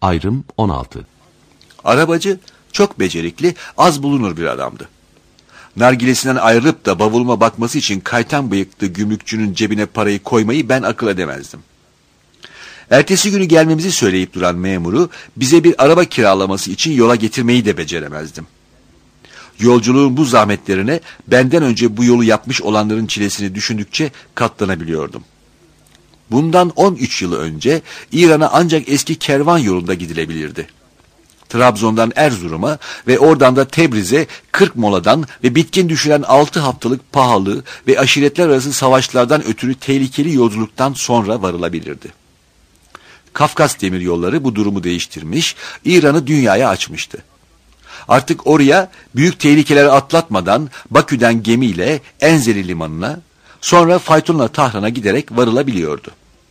Ayrım 16. Arabacı çok becerikli, az bulunur bir adamdı. Nargilesinden ayrılıp da bavuluma bakması için kaytan bıyıklı gümrükçünün cebine parayı koymayı ben akıl edemezdim. Ertesi günü gelmemizi söyleyip duran memuru bize bir araba kiralaması için yola getirmeyi de beceremezdim. Yolculuğun bu zahmetlerine benden önce bu yolu yapmış olanların çilesini düşündükçe katlanabiliyordum. Bundan 13 yıl önce İran'a ancak eski kervan yolunda gidilebilirdi. Trabzon'dan Erzurum'a ve oradan da Tebriz'e 40 moladan ve bitkin düşüren 6 haftalık pahalı ve aşiretler arası savaşlardan ötürü tehlikeli yolculuktan sonra varılabilirdi. Kafkas demiryolları bu durumu değiştirmiş, İran'ı dünyaya açmıştı. Artık oraya büyük tehlikeleri atlatmadan Bakü'den gemiyle Enzeli limanına, sonra faytonla Tahran'a giderek varılabiliyordu.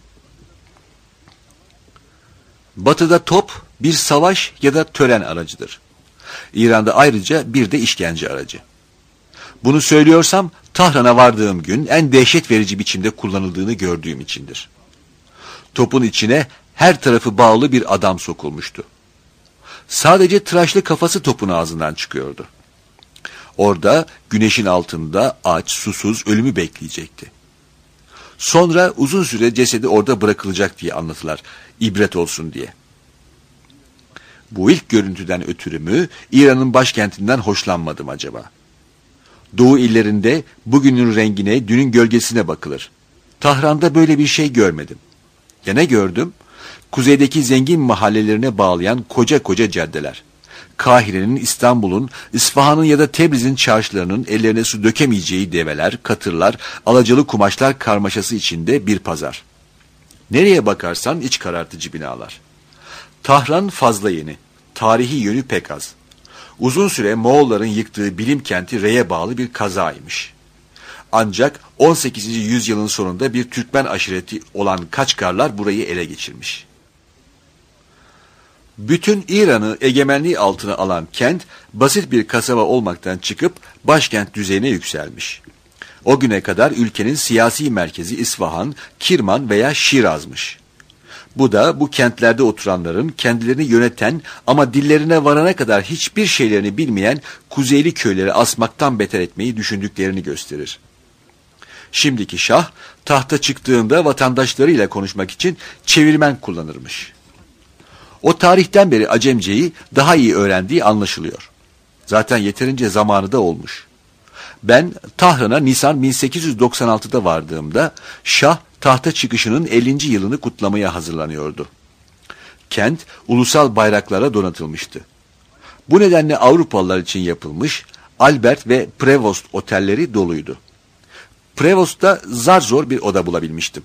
Batı'da top bir savaş ya da tören aracıdır. İran'da ayrıca bir de işkence aracı. Bunu söylüyorsam Tahran'a vardığım gün en dehşet verici biçimde kullanıldığını gördüğüm içindir. Topun içine her tarafı bağlı bir adam sokulmuştu. Sadece tıraşlı kafası topun ağzından çıkıyordu. Orada güneşin altında aç, susuz ölümü bekleyecekti. Sonra uzun süre cesedi orada bırakılacak diye anlatılar, ibret olsun diye. Bu ilk görüntüden ötürü mü İran'ın başkentinden hoşlanmadım acaba? Doğu illerinde bugünün rengine, dünün gölgesine bakılır. Tahran'da böyle bir şey görmedim. Ya ne gördüm? Kuzeydeki zengin mahallelerine bağlayan koca koca caddeler. Kahire'nin, İstanbul'un, İsfahan'ın ya da Tebriz'in çarşılarının ellerine su dökemeyeceği develer, katırlar, alacalı kumaşlar karmaşası içinde bir pazar. Nereye bakarsan iç karartıcı binalar. Tahran fazla yeni, tarihi yönü pek az. Uzun süre Moğolların yıktığı bilim kenti Re'ye bağlı bir kazaymış. Ancak 18. yüzyılın sonunda bir Türkmen aşireti olan Kaçkarlar burayı ele geçirmiş. Bütün İran'ı egemenliği altına alan kent, basit bir kasaba olmaktan çıkıp başkent düzeyine yükselmiş. O güne kadar ülkenin siyasi merkezi İsfahan, Kirman veya Şiraz'mış. Bu da bu kentlerde oturanların kendilerini yöneten ama dillerine varana kadar hiçbir şeylerini bilmeyen kuzeyli köyleri asmaktan beter etmeyi düşündüklerini gösterir. Şimdiki şah tahta çıktığında vatandaşlarıyla konuşmak için çevirmen kullanırmış. O tarihten beri Acemceyi daha iyi öğrendiği anlaşılıyor. Zaten yeterince zamanı da olmuş. Ben Tahran'a Nisan 1896'da vardığımda şah tahta çıkışının 50. yılını kutlamaya hazırlanıyordu. Kent ulusal bayraklara donatılmıştı. Bu nedenle Avrupalılar için yapılmış Albert ve Prevost otelleri doluydu. Prevost'ta zar zor bir oda bulabilmiştim.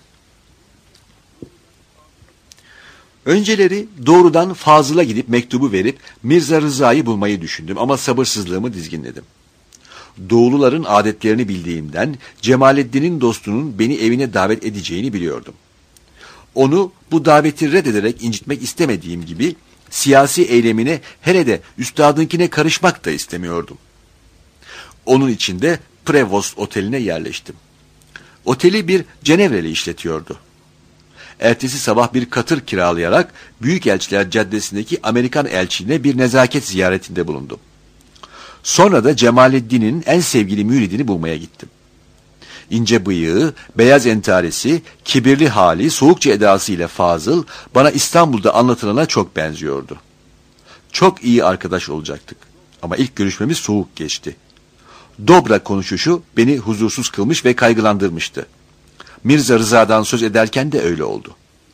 Önceleri doğrudan Fazıl'a gidip mektubu verip Mirza Rıza'yı bulmayı düşündüm ama sabırsızlığımı dizginledim. Doğuluların adetlerini bildiğimden Cemaleddin'in dostunun beni evine davet edeceğini biliyordum. Onu bu daveti reddederek incitmek istemediğim gibi siyasi eylemine hele de üstadınkine karışmak da istemiyordum. Onun için de Prevost oteline yerleştim. Oteli bir Cenevreli işletiyordu. Ertesi sabah bir katır kiralayarak Büyükelçiler Caddesi'ndeki Amerikan elçiliğine bir nezaket ziyaretinde bulundum. Sonra da Cemaleddin'in en sevgili müridini bulmaya gittim. İnce bıyığı, beyaz entaresi, kibirli hali, soğukça edasıyla Fazıl bana İstanbul'da anlatılana çok benziyordu. Çok iyi arkadaş olacaktık ama ilk görüşmemiz soğuk geçti. Dobra konuşuşu beni huzursuz kılmış ve kaygılandırmıştı. Mirza Rıza'dan söz ederken de öyle oldu.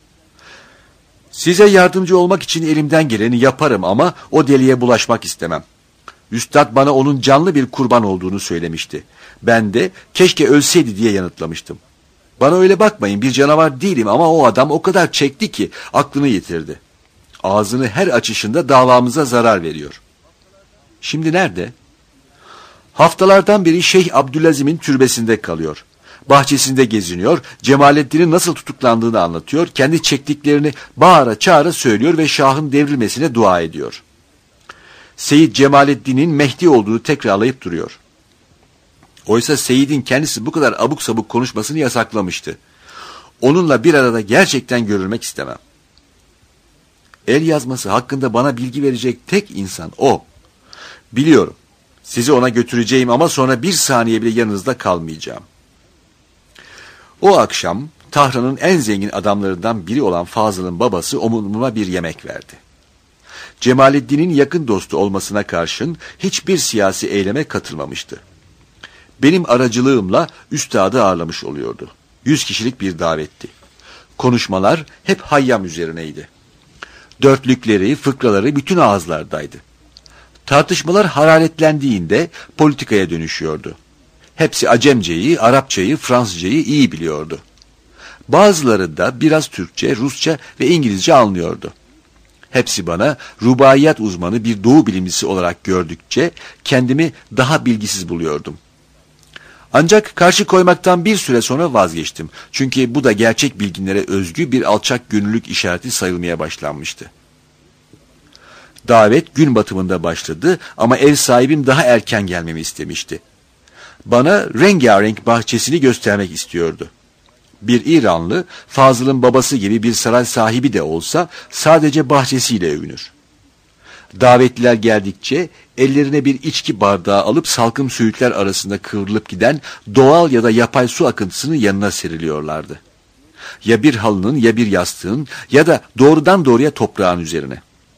Size yardımcı olmak için elimden geleni yaparım ama o deliye bulaşmak istemem. Üstad bana onun canlı bir kurban olduğunu söylemişti. Ben de keşke ölseydi diye yanıtlamıştım. Bana öyle bakmayın, bir canavar değilim ama o adam o kadar çekti ki aklını yitirdi. Ağzını her açışında davamıza zarar veriyor. Şimdi nerede? Haftalardan beri Şeyh Abdülazim'in türbesinde kalıyor. Bahçesinde geziniyor, Cemaleddin'in nasıl tutuklandığını anlatıyor, kendi çektiklerini bağıra çağıra söylüyor ve Şah'ın devrilmesine dua ediyor. Seyyid Cemaleddin'in Mehdi olduğunu tekrarlayıp duruyor. Oysa Seyyid'in kendisi bu kadar abuk sabuk konuşmasını yasaklamıştı. Onunla bir arada gerçekten görülmek istemem. El yazması hakkında bana bilgi verecek tek insan o. Biliyorum. Sizi ona götüreceğim ama sonra bir saniye bile yanınızda kalmayacağım. O akşam Tahran'ın en zengin adamlarından biri olan Fazıl'ın babası omuruma bir yemek verdi. Cemalettin'in yakın dostu olmasına karşın hiçbir siyasi eyleme katılmamıştı. Benim aracılığımla üstadı ağırlamış oluyordu. 100 kişilik bir davetti. Konuşmalar hep Hayyam üzerineydi. Dörtlükleri, fıkraları bütün ağızlardaydı. Tartışmalar hararetlendiğinde politikaya dönüşüyordu. Hepsi Acemceyi, Arapçayı, Fransızcayı iyi biliyordu. Bazıları da biraz Türkçe, Rusça ve İngilizce anlıyordu. Hepsi bana rubaiyat uzmanı bir doğu bilimcisi olarak gördükçe kendimi daha bilgisiz buluyordum. Ancak karşı koymaktan bir süre sonra vazgeçtim. Çünkü bu da gerçek bilginlere özgü bir alçak gönüllülük işareti sayılmaya başlanmıştı. Davet gün batımında başladı ama ev sahibim daha erken gelmemi istemişti. Bana rengarenk bahçesini göstermek istiyordu. Bir İranlı, Fazıl'ın babası gibi bir saray sahibi de olsa sadece bahçesiyle övünür. Davetliler geldikçe ellerine bir içki bardağı alıp salkım söğütler arasında kıvrılıp giden doğal ya da yapay su akıntısının yanına seriliyorlardı. Ya bir halının ya bir yastığın ya da doğrudan doğruya toprağın üzerine.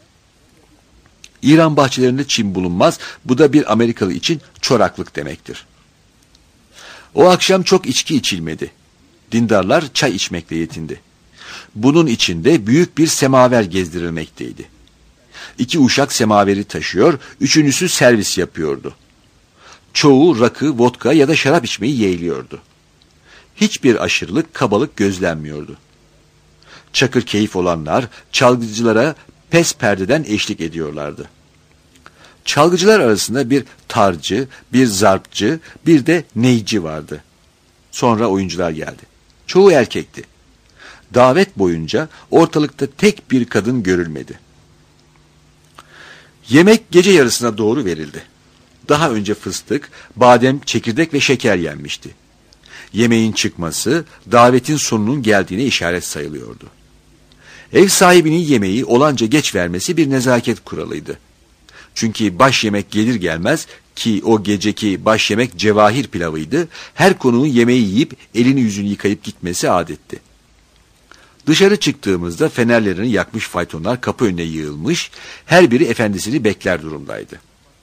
İran bahçelerinde çim bulunmaz, bu da bir Amerikalı için çoraklık demektir. O akşam çok içki içilmedi. Dindarlar çay içmekle yetindi. Bunun içinde büyük bir semaver gezdirilmekteydi. 2 uşak semaveri taşıyor, üçüncüsü servis yapıyordu. Çoğu rakı, vodka ya da şarap içmeyi yeğliyordu. Hiçbir aşırılık, kabalık gözlenmiyordu. Çakır keyif olanlar çalgıcılara pes perdeden eşlik ediyorlardı. Çalgıcılar arasında bir tarcı, bir zarpçı, bir de neyci vardı. Sonra oyuncular geldi. Çoğu erkekti. Davet boyunca ortalıkta tek bir kadın görülmedi. Yemek gece yarısına doğru verildi. Daha önce fıstık, badem, çekirdek ve şeker yenmişti. Yemeğin çıkması, davetin sonunun geldiğine işaret sayılıyordu. Ev sahibinin yemeği olanca geç vermesi bir nezaket kuralıydı. Çünkü baş yemek gelir gelmez, ki o geceki baş yemek cevahir pilavıydı, her konuğun yemeği yiyip elini yüzünü yıkayıp gitmesi adetti. Dışarı çıktığımızda fenerlerini yakmış faytonlar kapı önüne yığılmış, her biri efendisini bekler durumdaydı.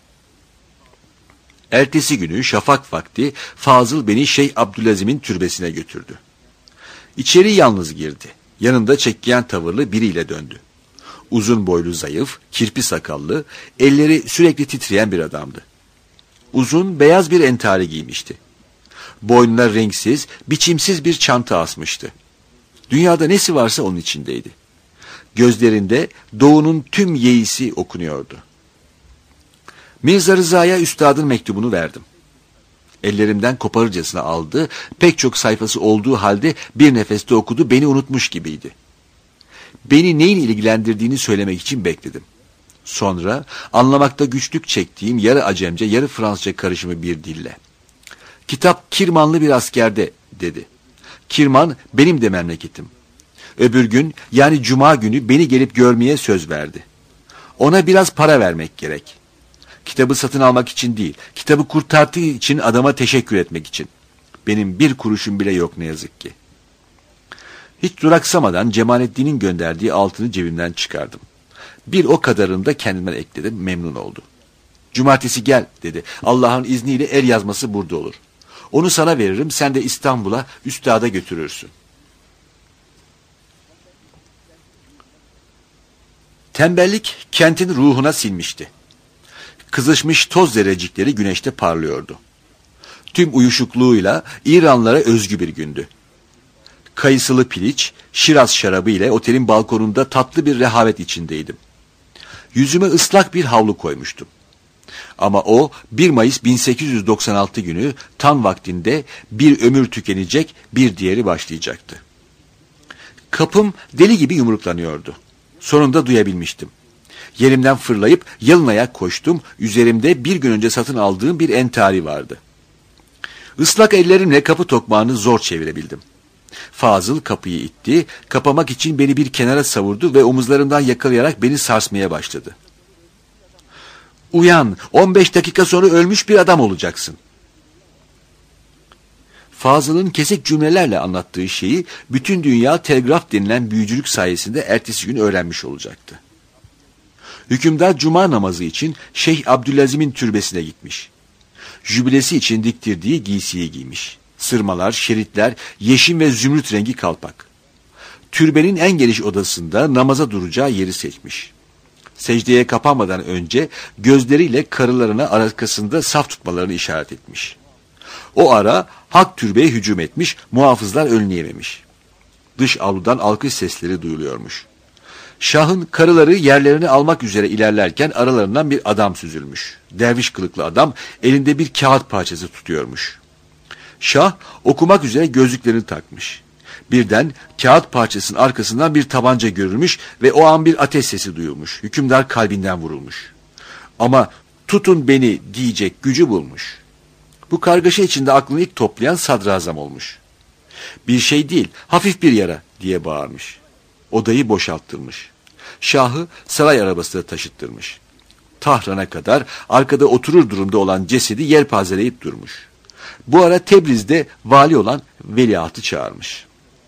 Ertesi günü şafak vakti Fazıl beni Şeyh Abdülazim'in türbesine götürdü. İçeri yalnız girdi. Yanında çekkiyen tavırlı biriyle döndü. Uzun boylu, zayıf, kirpi sakallı, elleri sürekli titreyen bir adamdı. Uzun, beyaz bir entari giymişti. Boynuna renksiz, biçimsiz bir çanta asmıştı. Dünyada nesi varsa onun içindeydi. Gözlerinde doğunun tüm yeisi okunuyordu. Mirza Rıza'ya üstadın mektubunu verdim. Ellerimden koparırcasına aldı, pek çok sayfası olduğu halde bir nefeste okudu, beni unutmuş gibiydi. Beni neyin ilgilendirdiğini söylemek için bekledim. Sonra anlamakta güçlük çektiğim yarı Acemce, yarı Fransızca karışımı bir dille. Kitap Kirmanlı bir askerde, dedi. Kirman benim de memleketim. Öbür gün, yani cuma günü beni gelip görmeye söz verdi. Ona biraz para vermek gerek. Kitabı satın almak için değil, kitabı kurtardığı için adama teşekkür etmek için. Benim bir kuruşum bile yok ne yazık ki. Hiç duraksamadan Cemalettin'in gönderdiği altını cebimden çıkardım. Bir o kadarını da kendimden ekledim, memnun oldu. Cumartesi gel, dedi. Allah'ın izniyle el yazması burada olur. Onu sana veririm, sen de İstanbul'a üstada götürürsün. Tembellik kentin ruhuna sinmişti. Kızışmış toz zerrecikleri güneşte parlıyordu. Tüm uyuşukluğuyla İranlılara özgü bir gündü. Kayısılı piliç, Şiraz şarabı ile otelin balkonunda tatlı bir rehavet içindeydim. Yüzüme ıslak bir havlu koymuştum. Ama o 1 Mayıs 1896 günü tam vaktinde bir ömür tükenecek, bir diğeri başlayacaktı. Kapım deli gibi yumruklanıyordu. Sonunda duyabilmiştim. Yerimden fırlayıp yalın ayak koştum. Üzerimde bir gün önce satın aldığım bir entari vardı. Islak ellerimle kapı tokmağını zor çevirebildim. Fazıl kapıyı itti, kapamak için beni bir kenara savurdu ve omuzlarımdan yakalayarak beni sarsmaya başladı. Uyan, 15 dakika sonra ölmüş bir adam olacaksın. Fazıl'ın kesik cümlelerle anlattığı şeyi bütün dünya telgraf denilen büyücülük sayesinde ertesi gün öğrenmiş olacaktı. Hükümdar cuma namazı için Şeyh Abdülazim'in türbesine gitmiş. Jübilesi için diktirdiği giysiyi giymiş. Sırmalar, şeritler, yeşil ve zümrüt rengi kalpak. Türbenin en geniş odasında namaza duracağı yeri seçmiş. Secdeye kapanmadan önce gözleriyle karılarına arkasında saf tutmalarını işaret etmiş. O ara halk türbeye hücum etmiş, muhafızlar önleyememiş. Dış avludan alkış sesleri duyuluyormuş. Şahın karıları yerlerini almak üzere ilerlerken aralarından bir adam süzülmüş. Derviş kılıklı adam elinde bir kağıt parçası tutuyormuş. Şah okumak üzere gözlüklerini takmış. Birden kağıt parçasının arkasından bir tabanca görülmüş ve o an bir ateş sesi duyulmuş. Hükümdar kalbinden vurulmuş. Ama tutun beni diyecek gücü bulmuş. Bu kargaşa içinde aklını ilk toplayan sadrazam olmuş. Bir şey değil, hafif bir yara diye bağırmış. Odayı boşalttırmış. Şahı saray arabasına taşıttırmış. Tahran'a kadar arkada oturur durumda olan cesedi yelpazeleyip durmuş. Bu ara Tebriz'de vali olan veliahtı çağırmış.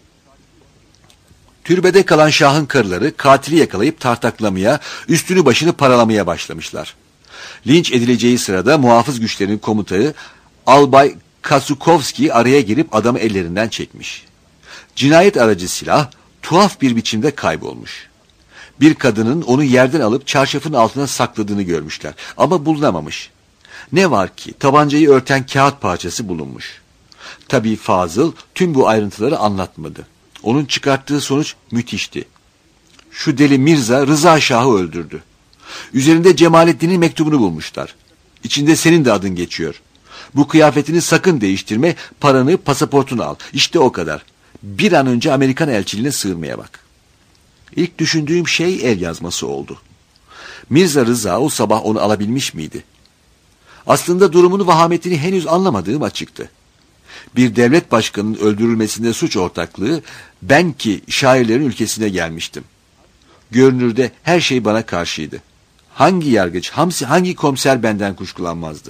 Türbede kalan şahın karıları katili yakalayıp tartaklamaya, üstünü başını paralamaya başlamışlar. Linç edileceği sırada muhafız güçlerinin komutanı Albay Kasukovski araya girip adamı ellerinden çekmiş. Cinayet aracı silah tuhaf bir biçimde kaybolmuş. Bir kadının onu yerden alıp çarşafın altına sakladığını görmüşler ama bulunamamış. Ne var ki tabancayı örten kağıt parçası bulunmuş. Tabii Fazıl tüm bu ayrıntıları anlatmadı. Onun çıkarttığı sonuç müthişti. Şu deli Mirza Rıza Şah'ı öldürdü. Üzerinde Cemalettin'in mektubunu bulmuşlar. İçinde senin de adın geçiyor. Bu kıyafetini sakın değiştirme, paranı, pasaportunu al. İşte o kadar. Bir an önce Amerikan elçiliğine sığınmaya bak. İlk düşündüğüm şey el yazması oldu. Mirza Rıza o sabah onu alabilmiş miydi? Aslında durumunu vahametini henüz anlamadığım açıktı. Bir devlet başkanının öldürülmesinde suç ortaklığı, ben ki şairlerin ülkesine gelmiştim. Görünürde her şey bana karşıydı. Hangi yargıç, hangi komiser benden kuşkulanmazdı?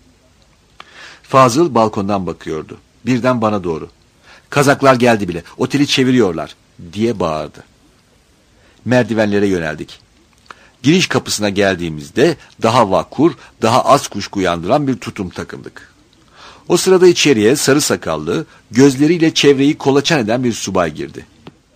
Fazıl balkondan bakıyordu. Birden bana doğru. Kazaklar geldi bile, oteli çeviriyorlar diye bağırdı. Merdivenlere yöneldik. Giriş kapısına geldiğimizde daha vakur, daha az kuşku uyandıran bir tutum takındık. O sırada içeriye sarı sakallı, gözleriyle çevreyi kolaçan eden bir subay girdi.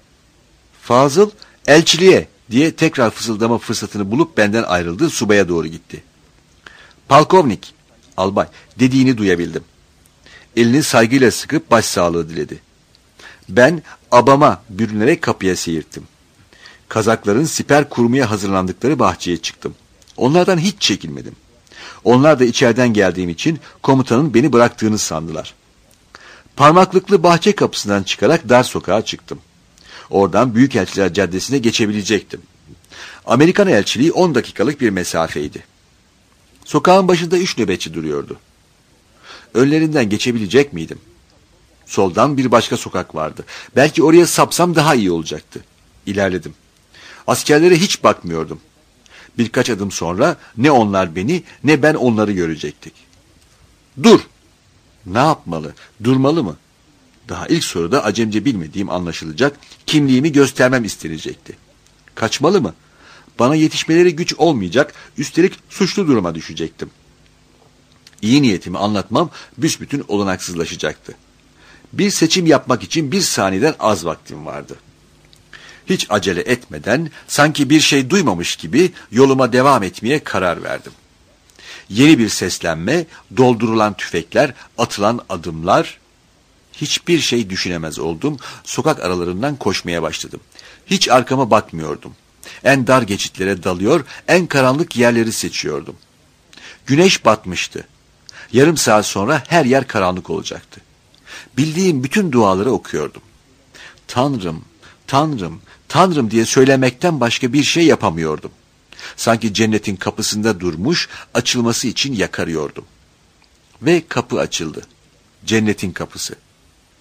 Fazıl, elçiliğe diye tekrar fısıldama fırsatını bulup benden ayrıldı, subaya doğru gitti. Palkovnik, albay, dediğini duyabildim. Elini saygıyla sıkıp başsağlığı diledi. Ben abama bürünerek kapıya seyirttim. Kazakların siper kurmaya hazırlandıkları bahçeye çıktım. Onlardan hiç çekinmedim. Onlar da içeriden geldiğim için komutanın beni bıraktığını sandılar. Parmaklıklı bahçe kapısından çıkarak dar sokağa çıktım. Oradan Büyükelçiler Caddesi'ne geçebilecektim. Amerikan elçiliği 10 dakikalık bir mesafeydi. Sokağın başında 3 nöbetçi duruyordu. Önlerinden geçebilecek miydim? Soldan bir başka sokak vardı. Belki oraya sapsam daha iyi olacaktı. İlerledim. Askerlere hiç bakmıyordum. Birkaç adım sonra ne onlar beni ne ben onları görecektik. Dur! Ne yapmalı? Durmalı mı? Daha ilk soruda acemce bilmediğim anlaşılacak, kimliğimi göstermem istenecekti. Kaçmalı mı? Bana yetişmeleri güç olmayacak, üstelik suçlu duruma düşecektim. İyi niyetimi anlatmam büsbütün olanaksızlaşacaktı. Bir seçim yapmak için 1 saniyeden az vaktim vardı. Hiç acele etmeden, sanki bir şey duymamış gibi yoluma devam etmeye karar verdim. Yeni bir seslenme, doldurulan tüfekler, atılan adımlar, hiçbir şey düşünemez oldum. Sokak aralarından koşmaya başladım. Hiç arkama bakmıyordum. En dar geçitlere dalıyor, en karanlık yerleri seçiyordum. Güneş batmıştı. Yarım saat sonra her yer karanlık olacaktı. Bildiğim bütün duaları okuyordum. Tanrım, Tanrım, Tanrım diye söylemekten başka bir şey yapamıyordum. Sanki cennetin kapısında durmuş, açılması için yakarıyordum. Ve kapı açıldı. Cennetin kapısı.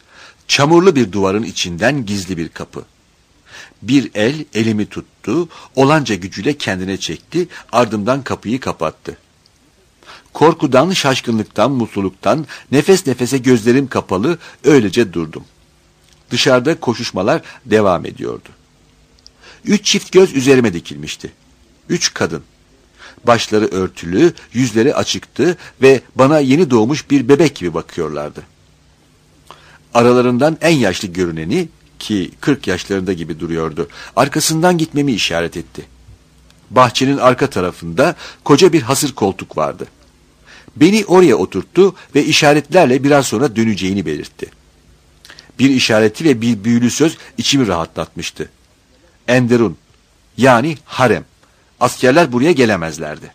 Çamurlu bir duvarın içinden gizli bir kapı. Bir el elimi tuttu, olanca gücüyle kendine çekti, ardımdan kapıyı kapattı. Korkudan, şaşkınlıktan, mutluluktan, nefes nefese gözlerim kapalı, öylece durdum. Dışarıda koşuşmalar devam ediyordu. 3 çift göz üzerime dikilmişti. 3 kadın. Başları örtülü, yüzleri açıktı ve bana yeni doğmuş bir bebek gibi bakıyorlardı. Aralarından en yaşlı görüneni, ki 40 yaşlarında gibi duruyordu, arkasından gitmemi işaret etti. Bahçenin arka tarafında koca bir hasır koltuk vardı. Beni oraya oturttu ve işaretlerle biraz sonra döneceğini belirtti. Bir işareti ve bir büyülü söz içimi rahatlatmıştı. Enderun, yani harem. Askerler buraya gelemezlerdi.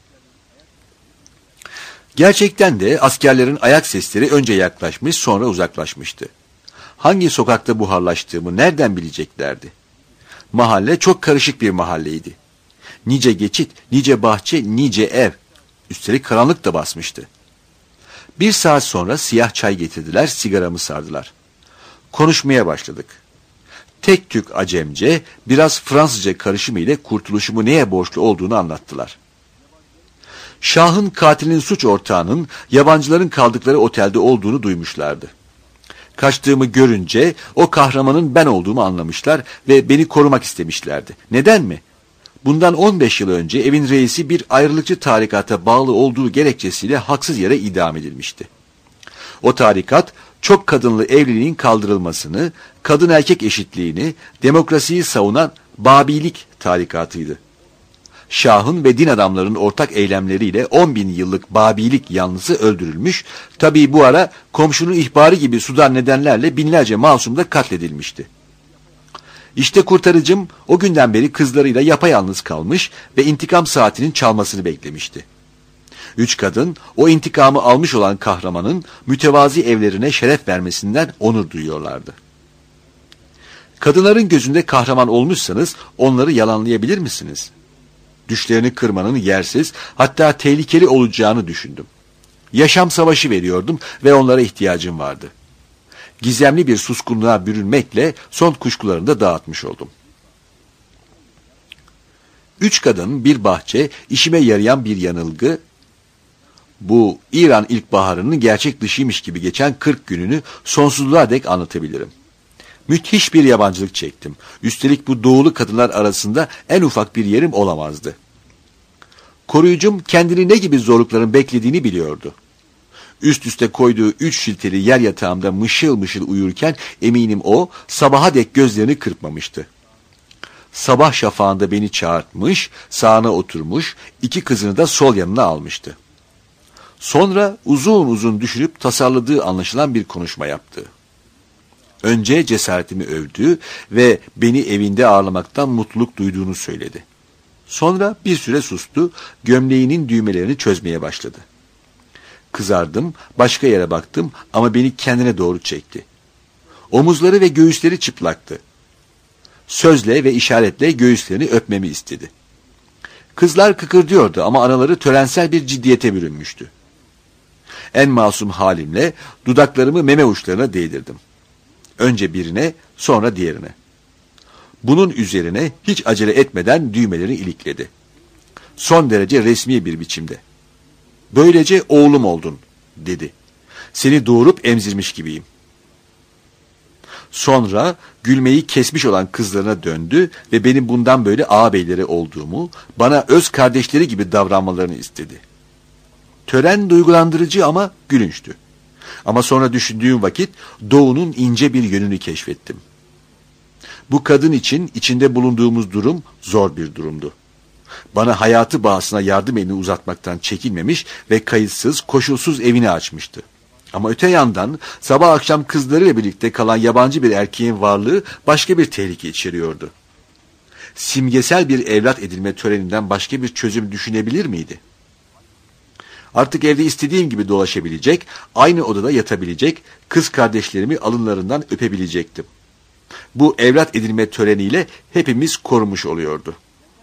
Gerçekten de askerlerin ayak sesleri önce yaklaşmış, sonra uzaklaşmıştı. Hangi sokakta buharlaştığımı nereden bileceklerdi? Mahalle çok karışık bir mahalleydi. Nice geçit, nice bahçe, nice ev. Üstelik karanlık da basmıştı. 1 saat sonra siyah çay getirdiler, sigaramı sardılar. Konuşmaya başladık. Tek tük Acemce, biraz Fransızca karışımı ile kurtuluşumu neye borçlu olduğunu anlattılar. Şah'ın katilinin suç ortağının yabancıların kaldıkları otelde olduğunu duymuşlardı. Kaçtığımı görünce o kahramanın ben olduğumu anlamışlar ve beni korumak istemişlerdi. Neden mi? Bundan 15 yıl önce evin reisi bir ayrılıkçı tarikata bağlı olduğu gerekçesiyle haksız yere idam edilmişti. O tarikat çok kadınlı evliliğin kaldırılmasını, kadın erkek eşitliğini, demokrasiyi savunan Babilik tarikatıydı. Şah'ın ve din adamlarının ortak eylemleriyle 10.000 yıllık Babilik yanlısı öldürülmüş, tabii bu ara komşunun ihbarı gibi sudan nedenlerle binlerce masum da katledilmişti. İşte kurtarıcım o günden beri kızlarıyla yapayalnız kalmış ve intikam saatinin çalmasını beklemişti. 3 kadın o intikamı almış olan kahramanın mütevazi evlerine şeref vermesinden onur duyuyorlardı. Kadınların gözünde kahraman olmuşsanız onları yalanlayabilir misiniz? Düşlerini kırmanın yersiz, hatta tehlikeli olacağını düşündüm. Yaşam savaşı veriyordum ve onlara ihtiyacım vardı. Gizemli bir suskunluğa bürünmekle son kuşkularını da dağıtmış oldum. 3 kadın, bir bahçe, işime yarayan bir yanılgı, bu İran ilkbaharının gerçek dışıymış gibi geçen 40 gününü sonsuzluğa dek anlatabilirim. Müthiş bir yabancılık çektim. Üstelik bu doğulu kadınlar arasında en ufak bir yerim olamazdı. Koruyucum kendini ne gibi zorlukların beklediğini biliyordu. Üst üste koyduğu 3 şilteli yer yatağımda mışıl mışıl uyurken eminim o sabaha dek gözlerini kırpmamıştı. Sabah şafağında beni çağırtmış, sağına oturmuş, 2 kızını da sol yanına almıştı. Sonra uzun uzun düşünüp tasarladığı anlaşılan bir konuşma yaptı. Önce cesaretimi övdü ve beni evinde ağırlamaktan mutluluk duyduğunu söyledi. Sonra bir süre sustu, gömleğinin düğmelerini çözmeye başladı. Kızardım, başka yere baktım ama beni kendine doğru çekti. Omuzları ve göğüsleri çıplaktı. Sözle ve işaretle göğüslerini öpmemi istedi. Kızlar kıkırdıyordu ama anaları törensel bir ciddiyete bürünmüştü. En masum halimle dudaklarımı meme uçlarına değdirdim. Önce birine, sonra diğerine. Bunun üzerine hiç acele etmeden düğmelerini ilikledi. Son derece resmi bir biçimde. Böylece oğlum oldun, dedi. Seni doğurup emzirmiş gibiyim. Sonra gülmeyi kesmiş olan kızlarına döndü ve benim bundan böyle ağabeyleri olduğumu, bana öz kardeşleri gibi davranmalarını istedi. Tören duygulandırıcı ama gülünçtü. Ama sonra düşündüğüm vakit doğunun ince bir yönünü keşfettim. Bu kadın için içinde bulunduğumuz durum zor bir durumdu. Bana hayatı bağısına yardım elini uzatmaktan çekinmemiş ve kayıtsız, koşulsuz evini açmıştı. Ama öte yandan sabah akşam kızlarıyla birlikte kalan yabancı bir erkeğin varlığı başka bir tehlike içeriyordu. Simgesel bir evlat edinme töreninden başka bir çözüm düşünebilir miydi? Artık evde istediğim gibi dolaşabilecek, aynı odada yatabilecek, kız kardeşlerimi alınlarından öpebilecektim. Bu evlat edinme töreniyle hepimiz korunmuş oluyordu.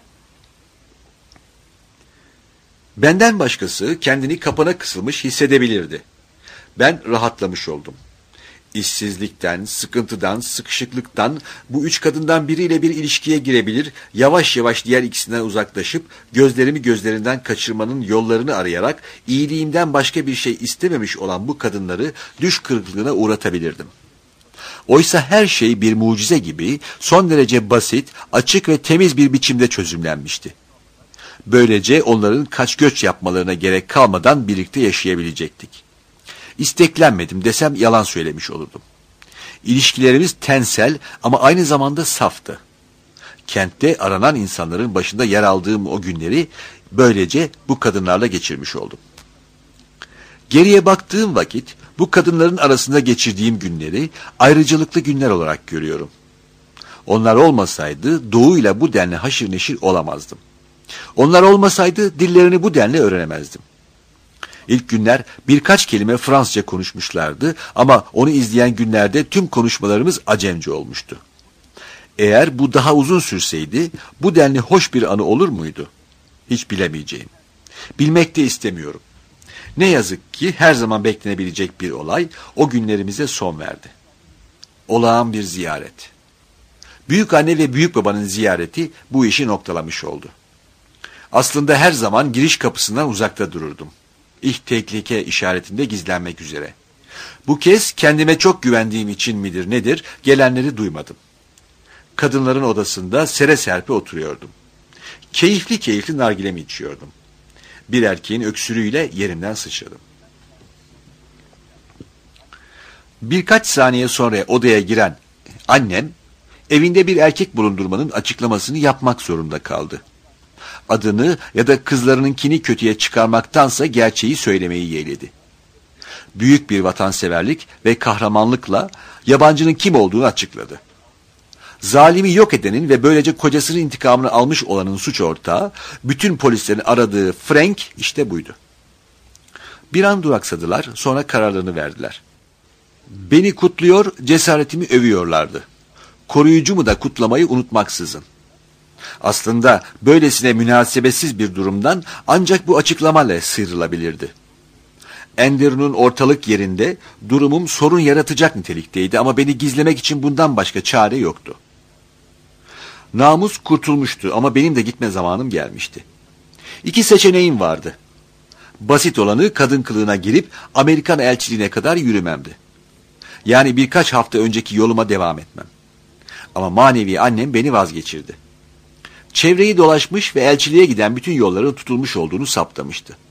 Benden başkası kendini kapana kısılmış hissedebilirdi. Ben rahatlamış oldum. İşsizlikten, sıkıntıdan, sıkışıklıktan bu üç kadından biriyle bir ilişkiye girebilir, yavaş yavaş diğer ikisinden uzaklaşıp gözlerimi gözlerinden kaçırmanın yollarını arayarak iyiliğimden başka bir şey istememiş olan bu kadınları düş kırıklığına uğratabilirdim. Oysa her şey bir mucize gibi son derece basit, açık ve temiz bir biçimde çözümlenmişti. Böylece onların kaç göç yapmalarına gerek kalmadan birlikte yaşayabilecektik. İsteklenmedim desem yalan söylemiş olurdum. İlişkilerimiz tensel ama aynı zamanda saftı. Kentte aranan insanların başında yer aldığım o günleri böylece bu kadınlarla geçirmiş oldum. Geriye baktığım vakit bu kadınların arasında geçirdiğim günleri ayrıcalıklı günler olarak görüyorum. Onlar olmasaydı doğuyla bu denli haşır neşir olamazdım. Onlar olmasaydı dillerini bu denli öğrenemezdim. İlk günler birkaç kelime Fransızca konuşmuşlardı ama onu izleyen günlerde tüm konuşmalarımız Acemce olmuştu. Eğer bu daha uzun sürseydi bu denli hoş bir anı olur muydu? Hiç bilemeyeceğim. Bilmek de istemiyorum. Ne yazık ki her zaman beklenebilecek bir olay o günlerimize son verdi. Olağan bir ziyaret. Büyük anne ve büyük babanın ziyareti bu işi noktalamış oldu. Aslında her zaman giriş kapısından uzakta dururdum. İlk tehlike işaretinde gizlenmek üzere. Bu kez kendime çok güvendiğim için midir nedir gelenleri duymadım. Kadınların odasında sere serpe oturuyordum. Keyifli keyifli nargilemi içiyordum. Bir erkeğin öksürüğüyle yerimden sıçradım. Birkaç saniye sonra odaya giren annem evinde bir erkek bulundurmanın açıklamasını yapmak zorunda kaldı. Adını ya da kızlarınınkini kötüye çıkarmaktansa gerçeği söylemeyi yeğledi. Büyük bir vatanseverlik ve kahramanlıkla yabancının kim olduğunu açıkladı. Zalimi yok edenin ve böylece kocasının intikamını almış olanın suç ortağı, bütün polislerin aradığı Frank işte buydu. Bir an duraksadılar, sonra kararlarını verdiler. Beni kutluyor, cesaretimi övüyorlardı. Koruyucumu da kutlamayı unutmaksızın. Aslında böylesine münasebetsiz bir durumdan ancak bu açıklamayla sıyrılabilirdi. Andrew'nun ortalık yerinde durumum sorun yaratacak nitelikteydi ama beni gizlemek için bundan başka çare yoktu. Namus kurtulmuştu ama benim de gitme zamanım gelmişti. İki seçeneğim vardı. Basit olanı kadın kılığına girip Amerikan elçiliğine kadar yürümemdi. Yani birkaç hafta önceki yoluma devam etmem. Ama manevi annem beni vazgeçirdi. Çevreyi dolaşmış ve elçiliğe giden bütün yolların tutulmuş olduğunu saptamıştı.